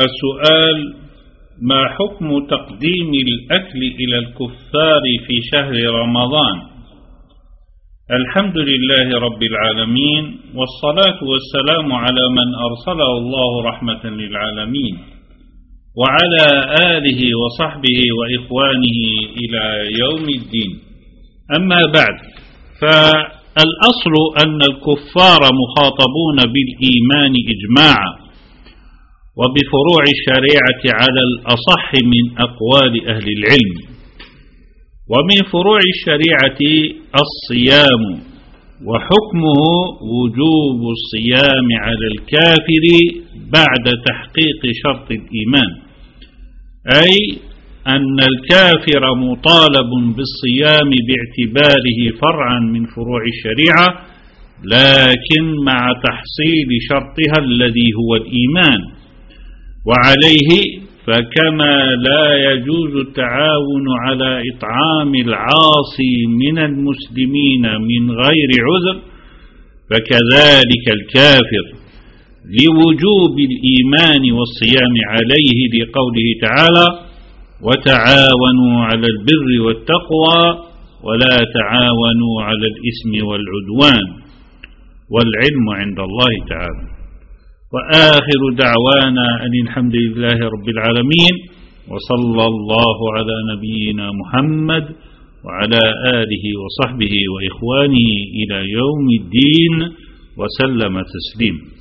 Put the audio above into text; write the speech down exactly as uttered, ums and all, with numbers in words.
السؤال: ما حكم تقديم الأكل إلى الكفار في شهر رمضان؟ الحمد لله رب العالمين، والصلاة والسلام على من أرسله الله رحمة للعالمين، وعلى آله وصحبه وإخوانه إلى يوم الدين. أما بعد، فالأصل أن الكفار مخاطبون بالإيمان إجماعا، وبفروع الشريعة على الأصح من أقوال أهل العلم. ومن فروع الشريعة الصيام، وحكمه وجوب الصيام على الكافر بعد تحقيق شرط الإيمان، أي أن الكافر مطالب بالصيام باعتباره فرعا من فروع الشريعة، لكن مع تحصيل شرطها الذي هو الإيمان. وعليه فكما لا يجوز التعاون على إطعام العاصي من المسلمين من غير عذر، فكذلك الكافر لوجوب الإيمان والصيام عليه، لقوله تعالى: وتعاونوا على البر والتقوى ولا تعاونوا على الإثم والعدوان، والعلم عند الله تعالى. وآخر دعوانا أن الحمد لله رب العالمين، وصلى الله على نبينا محمد وعلى آله وصحبه وإخوانه إلى يوم الدين، وسلم تسليم.